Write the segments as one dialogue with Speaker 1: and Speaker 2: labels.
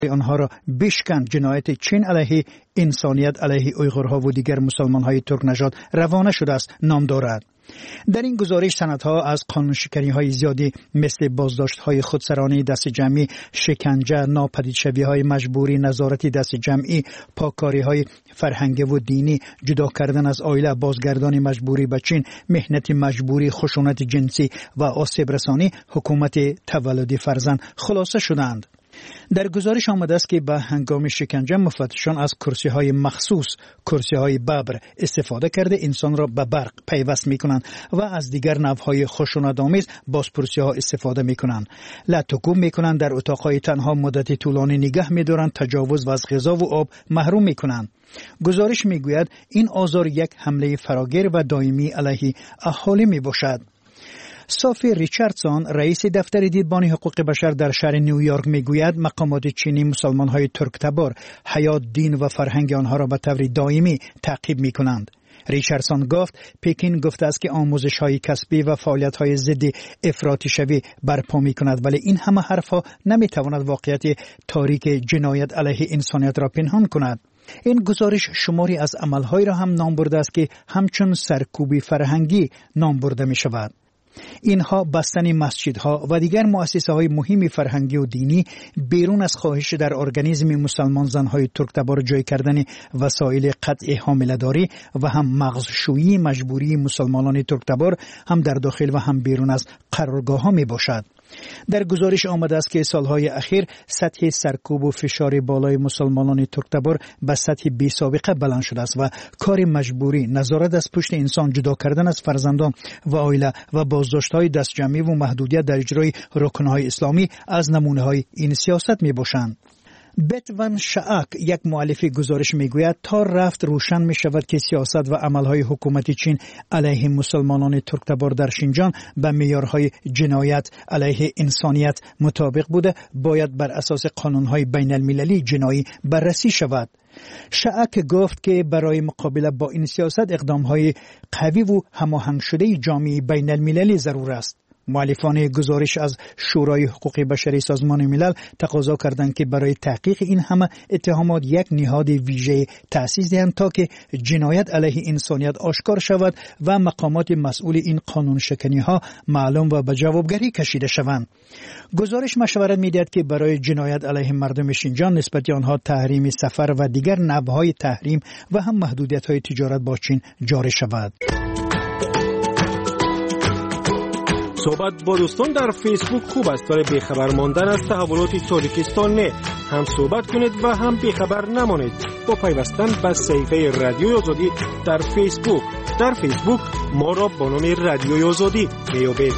Speaker 1: آنها را بشکن. جنایت چین علیه انسانیت علیه اویغورها و دیگر مسلمان‌های ترک نژاد روانه شده است نام دارد. در این گزارش سندها از قانونشکنی‌های زیادی مثل بازداشت‌های خودسرانه دست جمعی، شکنجه، ناپدیدشوی‌های مجبوری، نظارت دست جمعی، پاکاری‌های فرهنگی و دینی، جدا کردن از عائله، بازگردانی مجبوری به چین، مهنت مجبوری، خشونت جنسی و آسیب رسانی حکومت تولد فرزند خلاصه شدند. در گزارش آمده است که به هنگام شکنجه مفتشان از کرسی‌های مخصوص، کرسی‌های ببر استفاده کرده انسان را به برق پیوست می‌کنند و از دیگر نوع‌های خشونت‌آمیز بازپرسی‌ها استفاده می‌کنند. لطکوب می‌کنند، در اتاق‌های تنها مدت طولانی نگه می‌دارند، تجاوز و از غذا و آب محروم می‌کنند. گزارش می‌گوید این آزار یک حمله فراگیر و دائمی علیه اهالی می‌باشد. صافی ریچاردسون رئیس دفتر دیدبان حقوق بشر در شهر نیویورک میگوید مقامات چینی مسلمان‌های ترک تبار حیات، دین و فرهنگ آنها را به طور دائمی تعقیب می‌کنند. ریچاردسون گفت پکین گفته است که آموزش‌های کسبی و فعالیت‌های ضد افراطی شوی برپا می‌کند، ولی این همه حرف‌ها نمی‌تواند واقعیت تاریک جنایت علیه انسانیت را پنهان کند. این گزارش شماری از عمل‌هایی را هم نام برده است که همچون سرکوبی فرهنگی نام برده می‌شود. اینها بستن مسجدها و دیگر مؤسسه‌های مهم فرهنگی و دینی بیرون از خواهش در ارگانیسم مسلمان زن‌های ترک تبار جای کردن وسایل قطع حامله‌داری و هم مغزشویی مجبوری مسلمانان ترک تبار هم در داخل و هم بیرون از قرارگاه‌ها میباشد. در گزارش آمده است که سالهای اخیر سطح سرکوب و فشار بالای مسلمانان ترک تبار به سطح بی سابقه بلند شده است و کار مجبوری، نظارت از پشت انسان، جدا کردن از فرزندان و عائله و بازداشت‌های دست جمعی و محدودیت در اجرای رکن‌های اسلامی از نمونه‌های این سیاست میباشند. بتون شعاک یک مؤلف گزارش میگوید تا رفت روشن می شود که سیاست و عملهای حکومت چین علیه مسلمانان ترک تبار در شینجان به معیارهای جنایت علیه انسانیت مطابق بوده، باید بر اساس قانونهای بین المللی جنایی بررسی شود. شعاک گفت که برای مقابله با این سیاست اقدامهای قوی و هماهنگ شده جامعه بین المللی ضرور است. مؤلفان گزارش از شورای حقوق بشری سازمان ملل تقاضا کردند که برای تحقیق این همه اتهامات یک نهاد ویژه تأسیس دهند تا که جنایت علیه انسانیت آشکار شود و مقامات مسئول این قانون شکنی ها معلوم و به جوابگری کشیده شوند. گزارش مشورت می‌دهد که برای جنایت علیه مردم شینجان نسبت آنها تحریم سفر و دیگر نوع‌های تحریم و هم محدودیت‌های تجارت با چین جاری شود.
Speaker 2: صحبت با دوستان در فیسبوک خوب است، برای بیخبر ماندن از تحولات تاجیکستان نه. هم صحبت کنید و هم بیخبر نمانید با پیوستن به صفحه رادیوی آزادی در فیسبوک. در فیسبوک ما را با نام رادیوی آزادی میابید.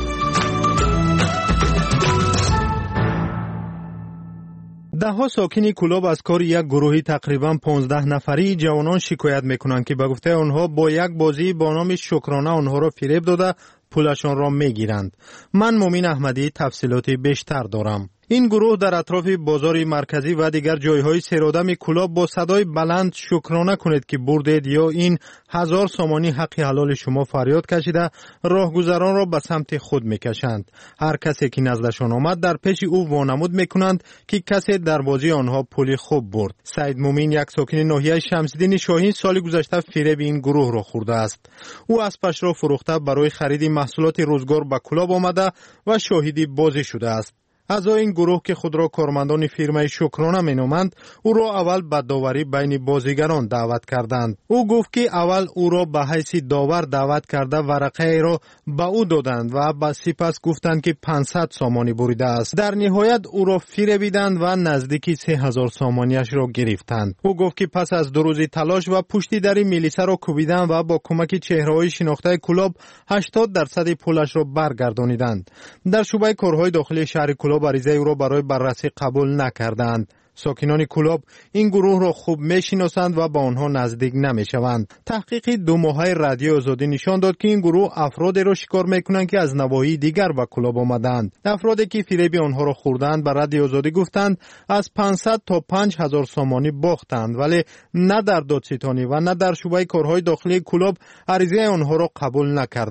Speaker 3: ده‌ها ساکن کلاب از کار یک گروهی تقریباً 15 نفری جوانان شکایت میکنند که به گفته آنها با یک بازی با نام شکرانه آنها را فریب داده پولشان را میگیرند. من مومین احمدی تفصیلات بیشتر دارم. این گروه در اطراف بازار مرکزی و دیگر جایهای سیرآدم کلاب با صدای بلند شکرانه کنید که بردید یا این 1000 سامانی حق حلال شما فریاد کشیده راهگذران را به سمت خود میکشند. هر کسی که نزدشان آمد در پیش او وانمود میکنند که کسی در بازی آنها پول خوب برد. سید مومین یک ساکن ناحیه شمس‌الدین شاهین سال گذشته فریب این گروه را خورده است. او اسبش را فروخته برای خرید محصولات روزگار به کلاب آمده و شاهدی بازی شده است. اعضای این گروه که خود را کارمندان فیرمای شکرانه مینامند او را اول به داوری بین بازیگران دعوت کردند. او گفت که اول او را به حیث داور دعوت کرده ورقه را به او دادند و سپس گفتند که 500 سامانی بریده است. در نهایت او را فریبیدند و نزدیکی 3000 سامانیش را گرفتند. او گفت که پس از 2 روز تلاش و پشتی در میلیسا را کوبیدند و با کمک چهره‌های شناخته کلاب 80% پولش را برگردانیدند. در شعبه کارهای داخلی شهر کلاب عریضه او را برای بررسی قبول نکردند. ساکنان کلاب این گروه را خوب میشناسند و با آنها نزدیک نمیشوند. تحقیق 2 ماهه رادیو آزادی نشان داد که این گروه افرادی را شکار میکنند که از نواحی دیگر به کلاب آمدند. افرادی که فریب آنها را خوردند به رادیو آزادی گفتند از 500 تا 5000 سامانی باختند، ولی نه در دادستانی و نه در شعبه کارهای داخلی کلاب عریضه آنها را قبول نکردند.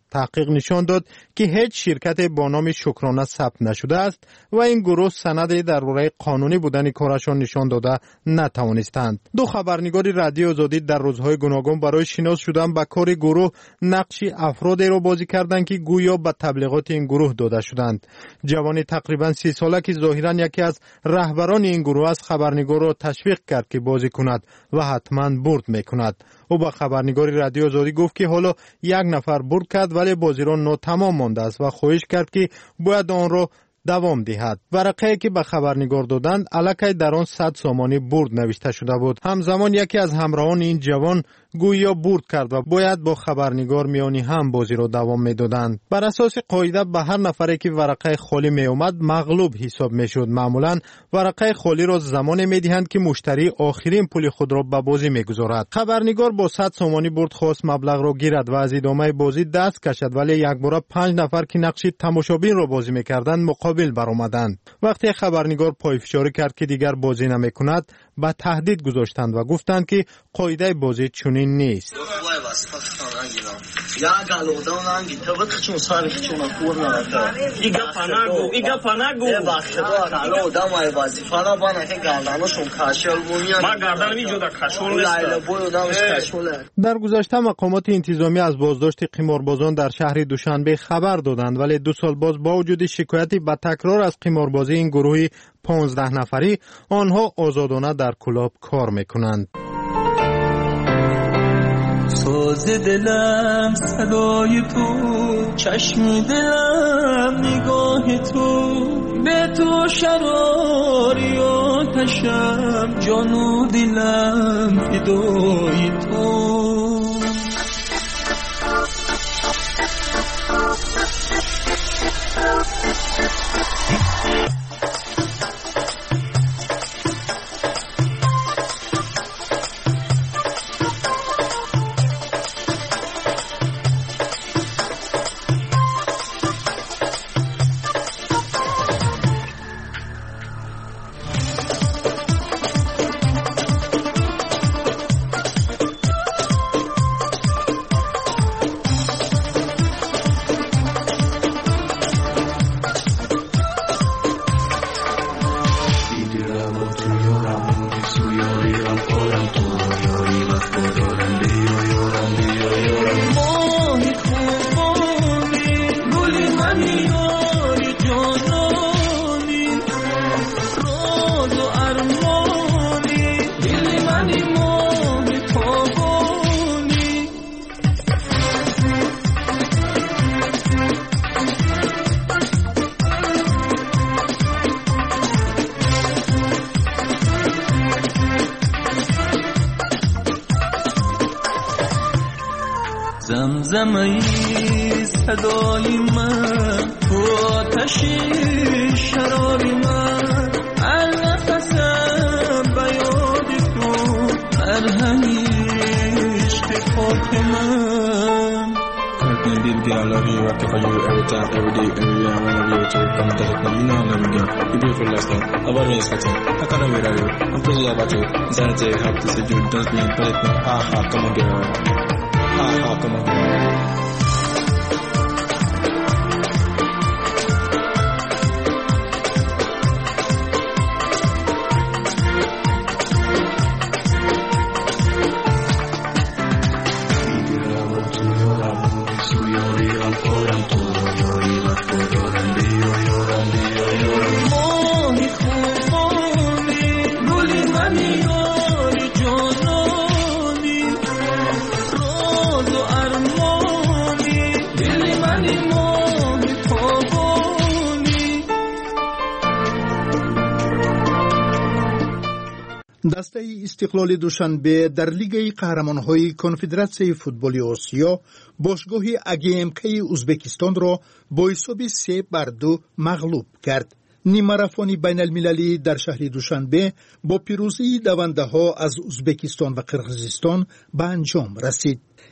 Speaker 3: تحقیق نشان داد که هیچ شرکت با نام شکرانه ثبت نشده است و این گروه سند درباره قانونی بودن کارشان نشان داده نتوانستند. دو خبرنگار رادیو آزادی در روزهای گوناگون برای شناس شدن به کار گروه نقش افرادی را بازی کردند که گویا به تبلیغات این گروه داده شدند. جوان تقریبا 30 ساله که ظاهرا یکی از رهبران این گروه است خبرنگار را تشویق کرد که بازی کند و حتما برد میکند. او با خبرنگار رادیو آزادی گفت که حالا یک نفر برد کرد ولی بازی را ناتمام مانده است و خواهش کرد که باید آن را دوام دهد. ورقه‌ای که به خبرنگار دادند الکی در آن 100 سامانی برد نوشته شده بود. همزمان یکی از همراهان این جوان گویا برد کرد و باید با خبرنگار میانی هم بازی را دوام میدادند. بر اساس قاعده به هر نفری که ورقه خالی می اومد مغلوب حساب میشد. معمولا ورقه خالی را زمانی میدهند که مشتری آخرین پول خود را به بازی میگذارد. خبرنگار با 100 سامانی برد خواست مبلغ را گیرد و از ادامه بازی دست کشد ولی یک بار 5 نفر که نقش تماشابین را بازی میکردند مقابل برآمدند. وقتی خبرنگار پایفشاری کرد که دیگر بازی نمیکند با تهدید گذاشتند و گفتند که قاعده بازی چنین نیست. در گذشته مقامات انتظامی از بازداشت قماربازان در شهر دوشنبه خبر دادند ولی 2 سال باز با وجود شکایتی به تکرار از قماربازی این گروه 15 نفری آنها آزادانه در کلاب کار میکنند.
Speaker 4: ساز دلم صدای تو، چشم دلم نگاه تو، به تو شراری آتشم، جان و دلم فدای تو.
Speaker 5: زمزمه صدای من، تو آتش شرار من، هر نفسم به یاد تو، مرهم عشق خاک من.
Speaker 6: Baby, I love you, I care for you every time, every day, everywhere. I wanna be with you, come and touch it now. You know I love you, girl. You beautiful last time. I've already been expecting. I can't wait on you. I'm crazy about you. Insanity, I have to say you. Just be polite now. Ha ha, come on, girl. Ha ha, come on, girl.
Speaker 1: دسته استقلال دوشنبه در لیگ قهرمان‌های کنفدراسیون فوتبال آسیا باشگاه اگیمکی ازبکستان را با حساب 3-2 مغلوب کرد. نیمه‌رفانی بین المللی در شهر دوشنبه با پیروزی دونده‌ها از ازبکستان و قرقیزستان به انجام رسید.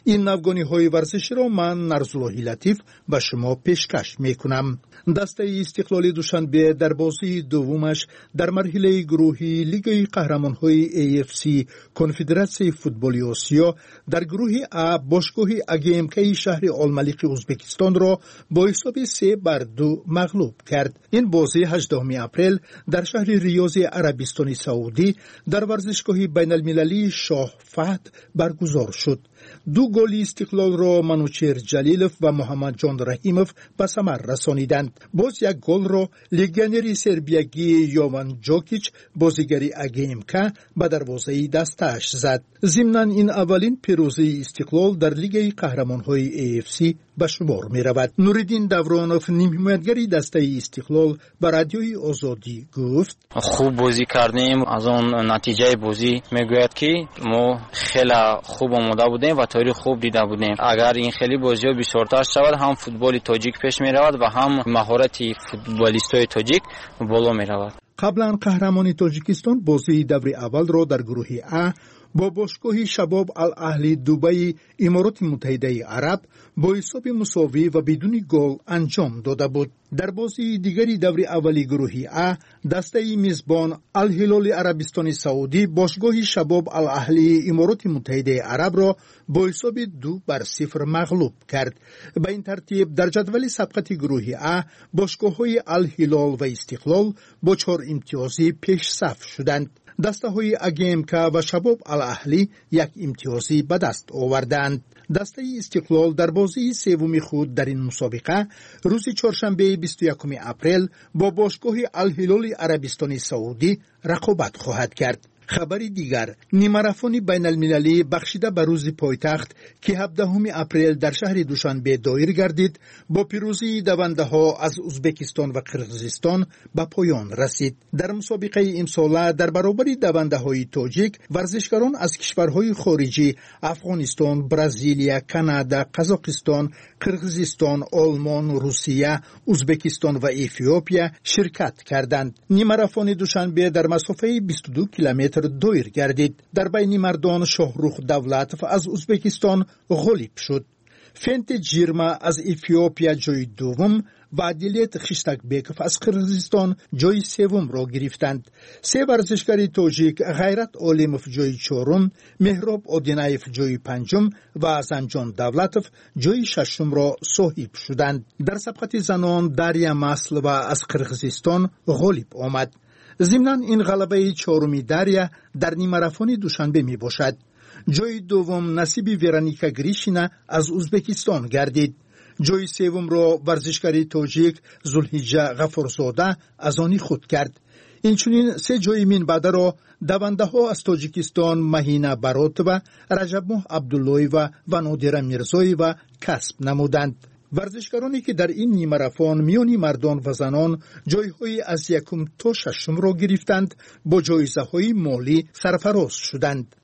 Speaker 1: این نوگانی‌های ورزشی را من نرزاللهی لطیف به شما پیشکش میکنم. دسته استقلال دوشنبه در بازی دومش در مرحله گروهی لیگ قهرمان‌های AFC کنفدراسیون فوتبال آسیا در گروه A باشگاه AGMK شهر الملیق ازبکستان را با حساب 3-2 مغلوب کرد. این بازی 18 اپریل در شهر ریاض عربستان سعودی در ورزشگاه بین‌المللی شاه فهد برگزار شد. 2 گل استقلال را منوچهر جلیلوف و محمد جان رحیموف به ثمر رسانیدند. باز یک گل را لگیونر سربیایی یوان جوکیچ بازیگر AGMK به دروازه دستش زد. ضمناً این اولین پیروزی استقلال در لیگ قهرمان‌های AFC به شمار می رود. نوریدین دورانوف نیم حمایتگر دسته استقلال به رادیوی آزادی گفت
Speaker 7: خوب بازی کردیم. از اون نتیجه بازی میگوید که ما خیلی خوب آماده بودیم و تاریخ خوب دیده بودیم. اگر این خیلی بازی ها بیشتر شود هم فوتبال تاجیک پیش می رود و هم مهارت فوتبالیستای تاجیک بالا می رود.
Speaker 1: قبلا قهرمان تاجیکستان بازی دور اول را در گروه A با باشگاه شباب الاهلی دبی امارات متحده عرب با حساب مساوی و بدون گل انجام داده بود. در بازی دیگری دور اولی گروه A دسته میزبان الهلال عربستان سعودی باشگاه شباب الاهلی امارات متحده عرب را با حساب 2-0 مغلوب کرد. به این ترتیب در جدول سبقت گروه A باشگاه‌های الهلال و استقلال با 4 امتیازی پیش صف شدند. دسته های AGMK و شباب الاهلی 1 امتیازی به دست آوردند. دسته استقلال در بازی سوم خود در این مسابقه روز چهارشنبه 21 اپریل با باشگاه الهلال عربستان سعودی رقابت خواهد کرد. خبری دیگر، نیمه‌رفانی بین المللی بخشیده به روز پایتخت که 17 اپریل در شهر دوشنبه دایر گردید با پیروزی دونده ها از ازبکستان و قرقیزستان به پایان رسید. در مسابقه امساله در برابر دونده های تاجیک ورزشکاران از کشورهای خارجی افغانستان، برزیلیا، کانادا، قزاقستان، قرقیزستان، آلمان، روسیه، ازبکستان و اتیوپیا شرکت کردند. نیمه‌رفان دوشنبه در مسافه 22 کیلومتر دایر گردید. در بین مردان شاهرخ دولتوف از ازبکستان غالب شد. فنت جیرما از اتیوپیا جای دوم و عدیلیت خشتکبکوف از قرقیزستان جای سوم را گرفتند. 3 ورزشکار تاجیک غیرت عالموف جای 4م، مهراب آدینایف جای 5م و زنجان دولتوف جای 6م را صاحب شدند. در سبقت زنان داریا مسلووا از قرقیزستان غالب آمد. ضمناً این غلبه 4می داریا در نیمه‌رفان دوشنبه می باشد. جای دوم نصیب ورونیکا گریشینا از ازبکستان گردید. جای سوم را ورزشکار تاجیک زلحجه غفورزاده از آن خود کرد. اینچنین 3 جای منبعده را دونده ها از تاجیکستان مهینه براتووا، رجبماه عبداللهیوا و نادره میرزاییوا کسب نمودند. ورزشکارانی که در این نیمه‌رفان میانی مردان و زنان جایهای از 1 تا 6 را گرفتند با جایزه‌های مالی سرفراز شدند.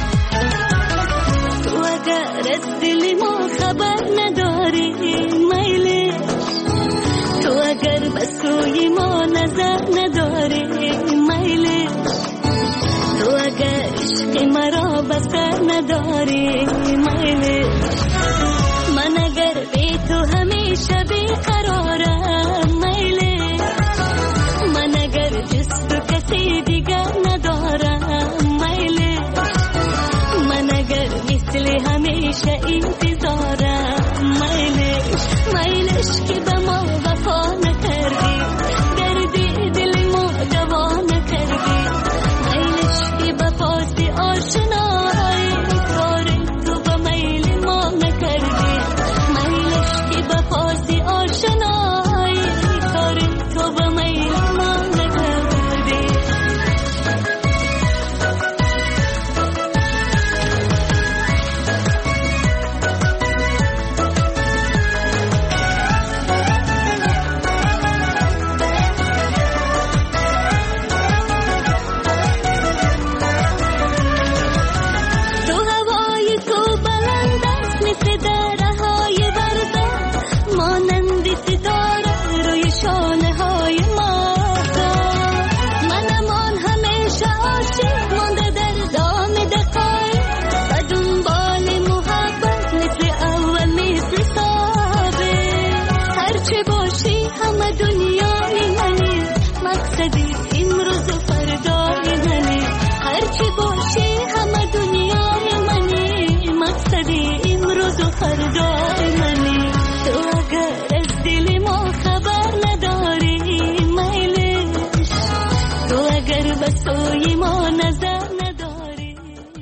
Speaker 8: تو اگر از دل ما خبر نداری میلی، تو اگر به سوی ما نظر نداری میلی، تو اگر عشق مرا بسر نداری میلی، من اگر بی تو همیشه بیقرارم میلی، من اگر جز تو کسی دیگر ندارم میلی، من اگر مثل همیشه انتظارم میلش که به ما وفا نکردی، دردی دل ما دوا نکردی، میلش که به پاس آشنایی کار تو به میل ما نکردی، میلش که به پاس آشنایی کار تو به میل ما نکردی. فردای منی. تو اگر از دل ما خبر نداری میلش، تو اگر به سوی ما نظر نداری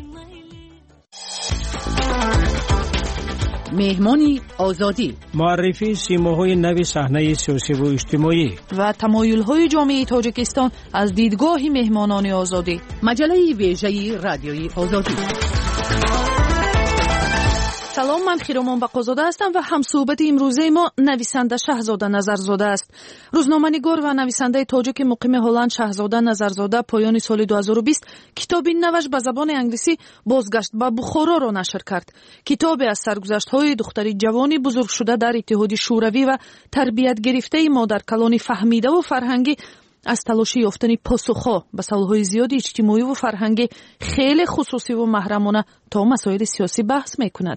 Speaker 9: مهمانی آزادی،
Speaker 2: معرفی سیماهای نوی صحنه سیاسی و اجتماعی
Speaker 9: و تمایل‌های جامعه تاجیکستان از دیدگاه مهمانان آزادی. مجله ویژه رادیوی آزادی. سلام، من خیرامان بقازاده هستم و همصحبت امروزه ما نویسنده شهزاده نظرزاده است. روزنامه‌نگار و نویسنده تاجیک مقیم هلند شهزاده نظرزاده پایان سال 2020 کتابی نوش به زبان انگلیسی بازگشت به بخارا را نشر کرد. کتابی از سرگذشت‌های دختری جوانی بزرگ شده در اتحاد شوروی و تربیت گرفته ما در کلان فهمیده و فرهنگی از تلاش یافتن پاسخ‌ها به سوال‌های زیادی اجتماعی و فرهنگی خیلی خصوصی و محرمانه تا مسائل سیاسی بحث می‌کند.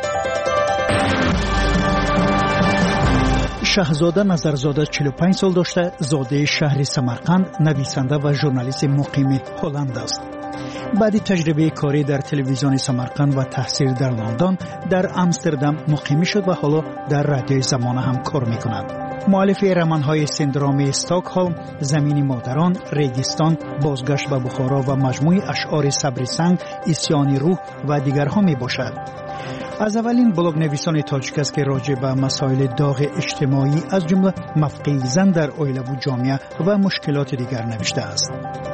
Speaker 1: شهزاده نظرزاده 45 سال داشته، زاده شهر سمرقند، نویسنده و ژورنالیست مقیم هلند است. بعد تجربه کاری در تلویزیون سمرقند و تحصیل در لندن، در آمستردام مقیم شد و حالا در رادیوی زمانه هم کار می‌کند. مؤلف رمان‌های سندروم استکهلم، زمین مادران، ریگستان، بازگشت به بخارا و مجموعه اشعار صبر سنگ، اسیان روح و دیگرها میباشد. از اولین بلاگ نویسان تاجیک است که راجع به مسائل داغ اجتماعی از جمله موقع زن در عائله و جامعه و مشکلات دیگر نوشته است.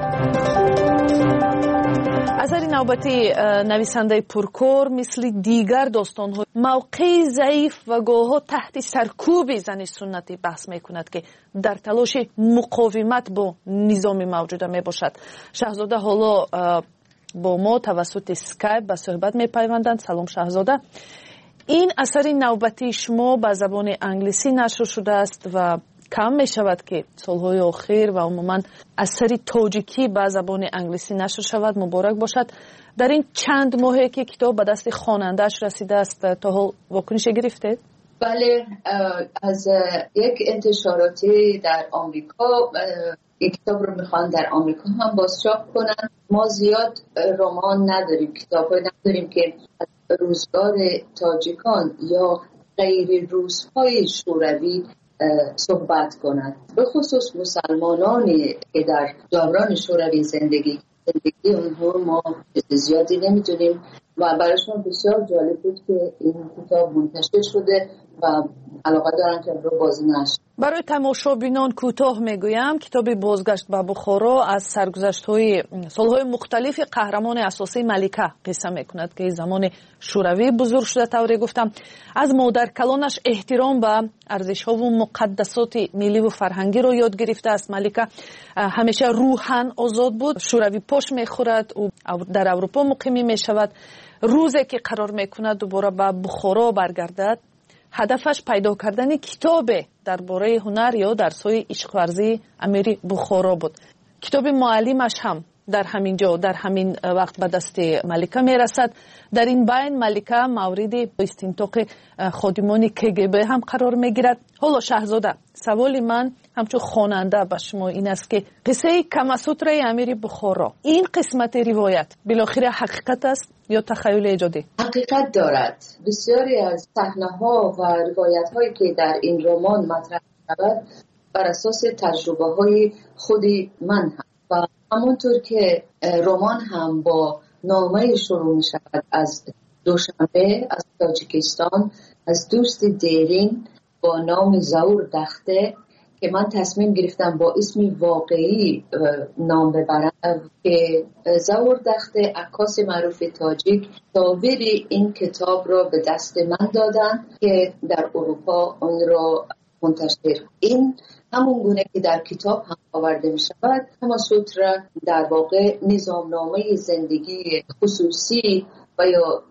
Speaker 9: اثر نوبتی نویسنده پرکار مثل دیگر داستان‌ها موقع ضعیف و گاه‌ها تحت سرکوب زن سنتی بحث می‌کند که در تلاش مقاومت با نظام موجود میباشد. شهزاده حالا با ما توسط اسکایپ به صحبت می‌پیوندند. سلام شهزاده. این اثر نوبتی شما به زبان انگلیسی نشر شده است و کم می شود که سالهای آخر و عموما اثر تاجیکی به زبان انگلیسی نشر شود. مبارک باشد. در این چند ماهی که کتاب به دست خواننده‌اش رسیده است تا حال واکنش گرفته؟
Speaker 10: بله، از یک انتشاراتی در آمریکا یک کتاب رو میخوان در آمریکا هم بازچاپ کنن. ما زیاد رمان نداریم، کتاب‌های نداریم که روزگار تاجیکان یا غیر روزهای شوروی صحبت کنند. به خصوص مسلمانانی که در دوران شوروی زندگی اونها ما زیادی نمیدونیم و برایشون بسیار جالب بود که این کتاب منتشر شده و علاقه دارن که رو بازی نشر.
Speaker 9: برای تماشابینان کوتاه میگویم کتاب بازگشت به بخارا از سرگذشت‌های سالهای مختلف قهرمان اساسی ملکه قصه میکند که زمان شوروی بزرگ شده. طوری گفتم از مادر کلانش احترام به ارزش‌ها و مقدسات ملی و فرهنگی رو یاد گرفته است. ملکه همیشه روحاً آزاد بود. شوروی پاش میخورد و در اروپا مقیم میشود. روزی که قرار میکند دوباره به بخارا برگردد، هدفش پیدا کردن کتاب درباره هنر یا درس‌های عشق ورزی امیر بخارا بود. کتاب معلمش هم در همین جا در همین وقت به دست ملکه میرسد. در این بین ملکه مورد استنطاق خادمان KGB هم قرار میگیرد. حالا شهزاده، سوال من همچون خواننده به شما این است که قصه کماسوترای امیر بخارا، این قسمت روایت بالاخره حقیقت است یا تخیل ایجادی؟
Speaker 10: حقیقت دارد. بسیاری از صحنه‌ها و روایت‌هایی که در این رمان مطرح شود بر اساس تجربه‌های خود من هم و همونطور که رمان هم با نامه شروع می شود از دوشنبه از تاجیکستان، از دوست دیرین با نام زاور دخته که من تصمیم گرفتم با اسمی واقعی نام ببرم که زاور دخته عکاس معروف تاجیک تاویر این کتاب را به دست من دادن که در اروپا اون را منتشر. این همون گونه که در کتاب هم آورده می شود. کماسوترا در واقع نظامنامه زندگی خصوصی و یا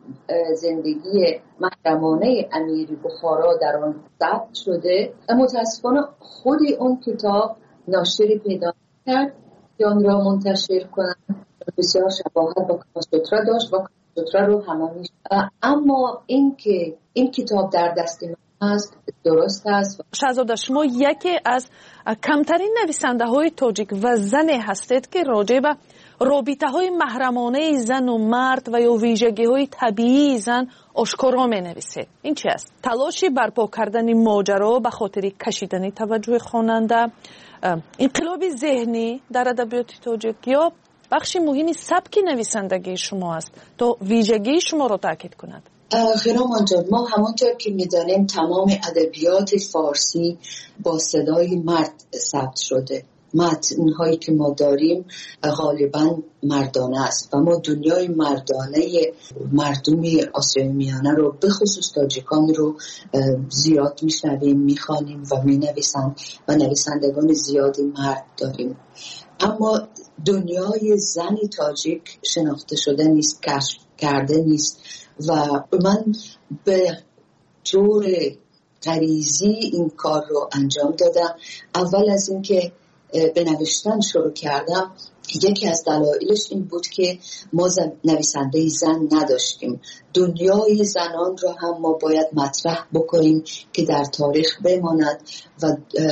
Speaker 10: زندگی محرمانه امیر بخارا در آن ثبت شده. متاسفانه خود اون کتاب ناشری پیدا کرد که آن را منتشر کنند. بسیار شباهت با کماسوترا داشت و کماسوترا رو همه می شود. اما این کتاب در دست من است، درست است.
Speaker 9: شهزاده، شما یکی از کمترین نویسنده های تاجیک و زن هستید که راجع به رابطه های محرمانه زن و مرد و یا ویژگی های طبیعی زن آشکارا می نویسه. این چی است؟ تلاشی برپا کردن ماجرا به خاطر کشیدن توجه خواننده، انقلاب ذهنی در ادبیات تاجیک یا بخش مهمی سبک نویسندگی شما است تا ویژگی شما را تاکید کند؟
Speaker 10: خیرامان جان، ما همانطور که می‌دانیم تمام ادبیات فارسی با صدای مرد ثبت شده. متن‌هایی که ما داریم غالباً مردانه است و ما دنیای مردانه مردمی آسیای میانه رو به خصوص تاجیکان رو زیاد میشنویم، میخوانیم و مینویسند و نویسندگان زیادی مرد داریم. اما دنیای زن تاجیک شناخته شده نیست، کشف کرده نیست و من به طور غریزی این کار رو انجام دادم. اول از اینکه به نوشتن شروع کردم، یکی از دلایلش این بود که ما نویسنده زن نداشتیم. دنیای زنان رو هم ما باید مطرح بکنیم که در تاریخ بماند و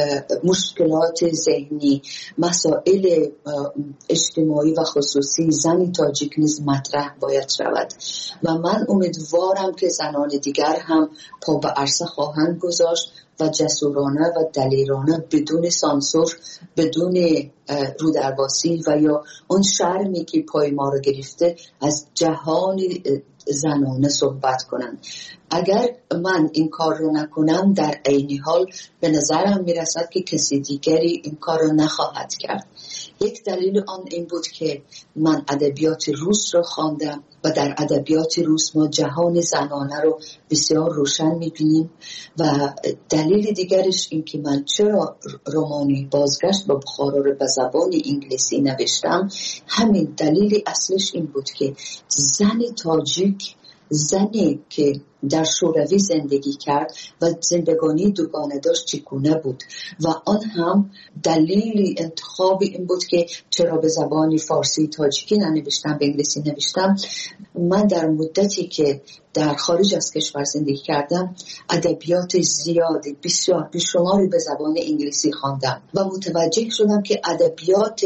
Speaker 10: مشکلات ذهنی، مسائل اجتماعی و خصوصی زن تاجیک نیز مطرح باید شود و من امیدوارم که زنان دیگر هم پا به عرصه خواهند گذاشت و جسورانه و دلیرانه بدون سانسور، بدون رودرباسی و یا اون شرمی که پای ما رو گرفته از جهان زنانه صحبت کنند. اگر من این کار رو نکنم در عین حال به نظرم میرسد که کسی دیگری این کار رو نخواهد کرد. یک دلیل آن این بود که من ادبیات روس رو خواندم و در ادبیات روس ما جهان زنانه رو بسیار روشن میبینیم و دلیل دیگرش این که من چرا رمانی بازگشت به بخارا رو به زبان انگلیسی نوشتم، همین دلیل اصلش این بود که زن تاجیک، زنی که در شوروی زندگی کرد و زندگانی دوگانه داشت چگونه بود و آن هم دلیل انتخاب این بود که چرا به زبان فارسی تاجیکی ننوشتم، به انگلیسی نوشتم. من در مدتی که در خارج از کشور زندگی کردم ادبیات زیادی بسیار بیشماری به زبان انگلیسی خواندم و متوجه شدم که ادبیات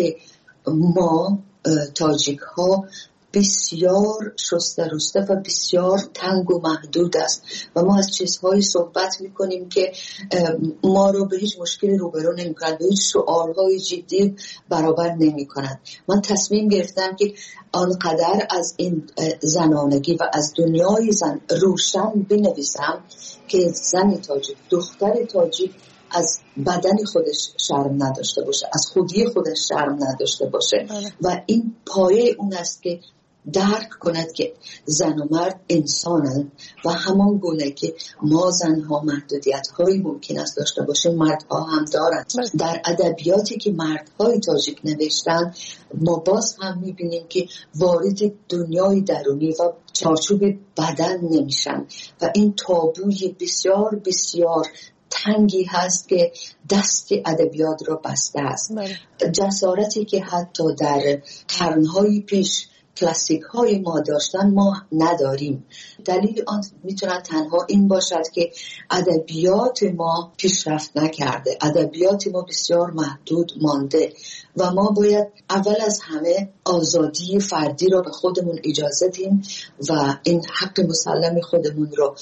Speaker 10: ما تاجیک ها بسیار شسته رسته و بسیار تنگ و محدود است و ما از چیزهایی صحبت میکنیم که ما رو به هیچ مشکلی روبرو نمیکنند، به هیچ سؤالهای جدی برابر نمیکنند. من تصمیم گرفتم که آنقدر از این زنانگی و از دنیای زن روشن بنویسم که زن تاجیک، دختر تاجیک از بدن خودش شرم نداشته باشه، از خودی خودش شرم نداشته باشه و این پایه اون است که درک کند که زن و مرد انسانند و همان گونه که ما زنها محدودیت‌هایی ممکن است داشته باشه مردها هم دارند. در ادبیاتی که مردهای تاجیک نوشتن ما باز هم می‌بینیم که وارد دنیای درونی و چارچوب بدن نمیشن و این تابوی بسیار بسیار تنگی هست که دست ادبیات را بسته است. جسارتی که حتی در قرن‌های پیش کلاسیک های ما داشتن ما نداریم. دلیل آن میتونه تنها این باشد که ادبیات ما پیشرفت نکرده، ادبیات ما بسیار محدود مانده و ما باید اول از همه آزادی فردی را به خودمون اجازه دیم و این حق مسلم خودمون را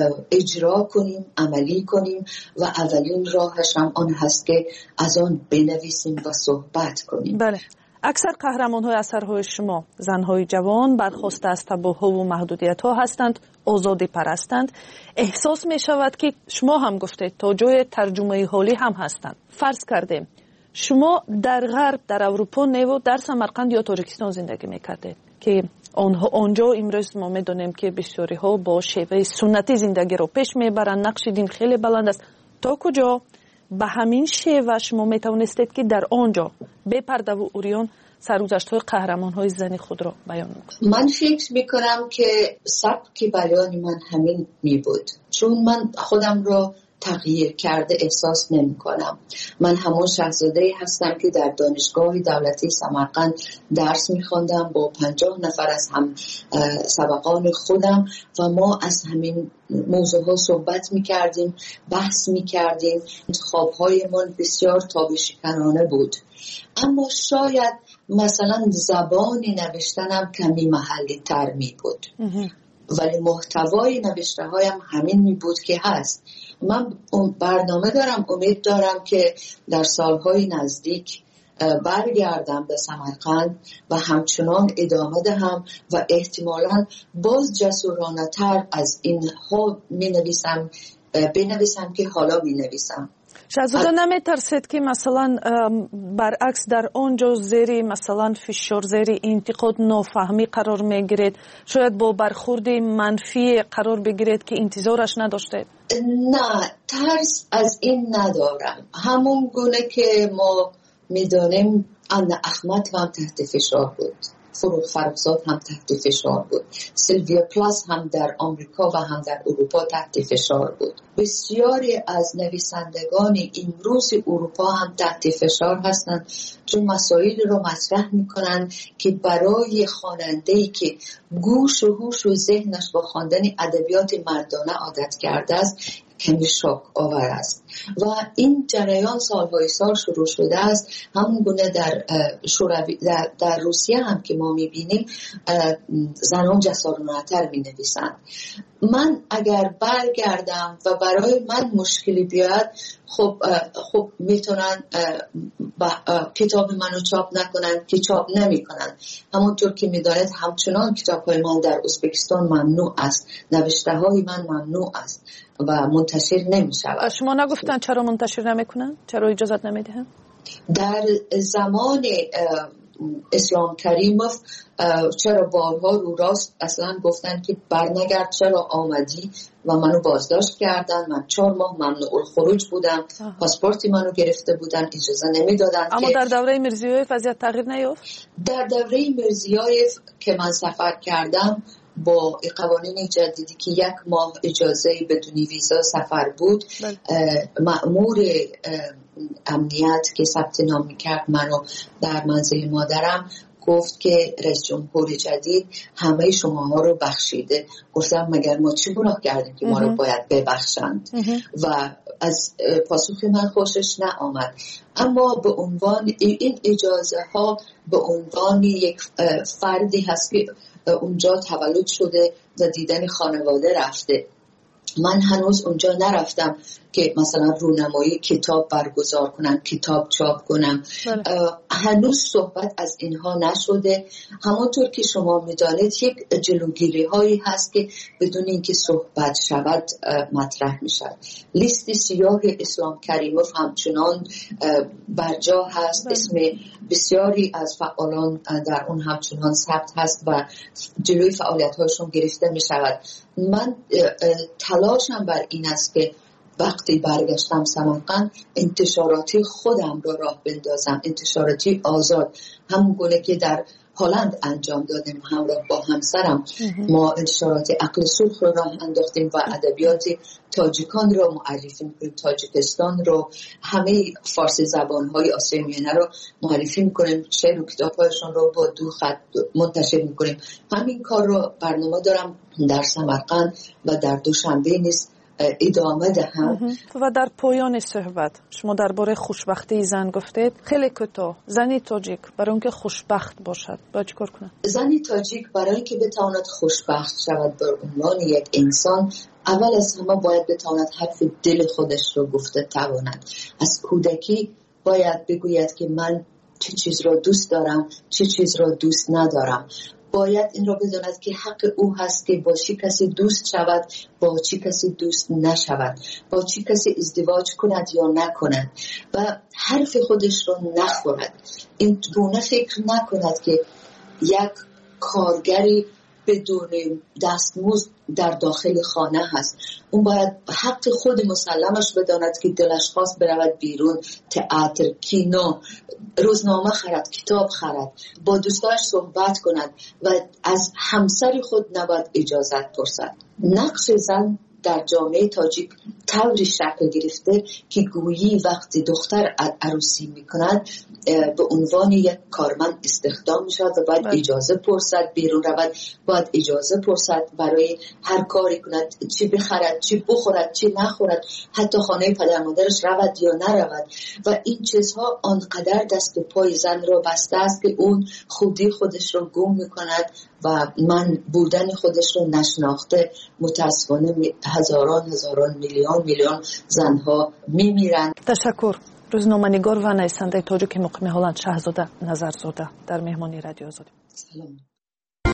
Speaker 10: اجرا کنیم، عملی کنیم و اولین راهش هم آن هست که از آن بنویسیم و صحبت کنیم.
Speaker 9: بله. اکثر قهرمان‌های اثرهای شما زن‌های جوان برخواسته از تابوها و محدودیت‌ها هستند، آزادی پرستند. احساس می‌شود که شما هم گفتید تا جای ترجمه حالی هم هستند. فرض کردیم شما در غرب، در اروپا و در سمرقند یا تاجیکستان زندگی می‌کردید که آنجا امروز ما می‌دونیم که بسیاری‌ها با شیوه سنتی زندگی رو پیش می‌برند. نقش دین خیلی بلند است. تا کجا به همین شیوه شما میتوانستید که در آنجا به پرده و اوریان سرگذشت‌های قهرمان‌های زنی خود را بیان کنید؟
Speaker 10: من فکر میکنم که سبک بیان من همین می بود، چون من خودم را تغییر کرده احساس نمی کنم. من همون شاهزاده هستم که در دانشگاه دولتی سمرقند درس می خوندم با 50 نفر از هم سبقان خودم و ما از همین موضوع ها صحبت می کردیم، بحث می کردیم. انتخاب های من بسیار تابشکنانه بود، اما شاید مثلا زبان نوشتنم کمی محلی تر می بود ولی محتوای نوشته هایم همین می بود که هست. من برنامه دارم، امید دارم که در سالهای نزدیک برگردم به سمرقند و همچنان ادامه دهم و احتمالاً باز جسورانه تر از این ها بنویسم که حالا می نویسم.
Speaker 9: شهزاده نمیترسید که مثلا برعکس در آنجا زیر مثلا فشار، زیر انتقاد، نافهمی قرار میگیرید، شاید با برخورد منفی قرار بگیرید که انتظارش نداشتید؟
Speaker 10: نه، ترس از این ندارم. همون گونه که ما میدانیم انا احمد هم تحت فشار بود، فروغ فرخزاد هم تحت فشار بود، سیلویا پلاس هم در آمریکا و هم در اروپا تحت فشار بود. بسیاری از نویسندگان امروز اروپا هم تحت فشار هستند چون مسائل رو مطرح میکنن که برای خواننده‌ای که گوش و هوش و ذهنش با خواندن ادبیات مردانه عادت کرده است کمی شوک آور است و این جریان سالهای سال شروع شده است. همون گونه در روسیه هم که ما میبینیم زنان جسورانه‌تر مینویسند. من اگر برگردم و برای من مشکلی بیاد، خب میتونن کتاب منو چاپ نکنن که چاپ نمیکنن. همونطور که میدانید همچنان کتاب‌های من در ازبکستان ممنوع است، نوشته های من ممنوع است و منتشر نمیشود.
Speaker 9: شما نگفتن چرا منتشر نمیکنن؟ چرا اجازت نمیدهن؟
Speaker 10: در زمان اسلام کریموف چرا بارها رو راست اصلا گفتن که برنگرد، چرا آمدی و منو بازداشت کردن. من 4 ماه ممنوع الخروج بودم، پاسپورتی منو گرفته بودن، اجازه نمیدادن.
Speaker 9: اما در دوره میرزیویف وضعیت تغییر نیافت؟ در
Speaker 10: دوره میرزیویف که من سفر کردم با قوانین جدیدی که 1 ماه اجازه بدون ویزا سفر بود، مأمور امنیت که ثبت نام میکرد منو در منزل مادرم گفت که رئیس جمهور جدید همه شماها رو بخشیده. گفتم مگر ما چی گناه کردیم که ما رو باید ببخشند؟ و از پاسخ من خوشش نآمد. اما به عنوان این اجازه ها به عنوان یک فردی هست که اونجا تولد شده و دیدن خانواده رفته. من هنوز اونجا نرفتم که مثلا رونمایی کتاب برگزار کنم، کتاب چاپ کنم. هنوز صحبت از اینها نشده. همونطور که شما میدانید یک جلوگیری هایی هست که بدون اینکه صحبت شود مطرح میشد. لیست سیاه اسلام کریموف همچنان برجا هست، اسم بسیاری از فعالان در اون همچنان ثبت هست و جلوی فعالیت هاشون گرفته میشود. من تلاشم بر این است که وقتی برگشتم سمرقند انتشاراتی خودم رو راه بندازم، انتشاراتی آزاد، همون گونه که در هلند انجام دادیم همراه با همسرم. ما انتشارات عقل سرخ رو راه انداختیم و ادبیات تاجیکان رو معرفی میکنیم، تاجیکستان رو، همه فارسی زبانهای آسیای میانه رو معرفی میکنیم، شعر و کتابهایشون رو با 2 خط منتشر میکنیم. همین کار رو برنامه دارم در سمرقند و در دوشنبه نیز ادامه دهم.
Speaker 9: و در پایان صحبت شما درباره خوشبختی زن گفتید. خیلی کوتاه، زنی تاجیک برای اینکه خوشبخت باشد باید چیکار کنه؟
Speaker 10: زنی تاجیک برای اینکه بتواند خوشبخت شود به عنوان یک انسان، اول از همه باید بتواند حرف دل خودش رو گفته تواند. از کودکی باید بگوید که من چه چیز را دوست دارم، چه چیز را دوست ندارم. باید این را بداند که حق او هست که با چی کسی دوست شود، با چی کسی دوست نشود، با چی کسی ازدواج کند یا نکند و حرف خودش را نخورد. این گونه فکر نکند که یک کارگری بدون دستمزد در داخل خانه هست. اون باید حق خود مسلمش بداند که دلش خواست برود بیرون، تئاتر، کینو، روزنامه خرد، کتاب خرد، با دوستاش صحبت کند و از همسر خود نباید اجازت پرسد. نقش زن در جامعه تاجیک طوری شکل گرفته که گویی وقتی دختر عروسی میکند به عنوان یک کارمند استخدام میشود و باید اجازه پرسد بیرون رود، باید اجازه پرسد برای هر کاری کند، چی بخرد، چی بخورد، چی نخورد، حتی خانه پدر مادرش رود یا نرود. و این چیزها آنقدر دست و پای زن را بسته است که اون خودی خودش رو گم میکند و من بودن خودش رو نشناخته متاسفانه هزاران میلیون زنها میمیرند.
Speaker 9: تشکر. روزنامه‌نگار و نویسنده تاجیک مقیم هلند شهزاده نظرزاده در مهمانی رادیو آزادی.
Speaker 10: سلام.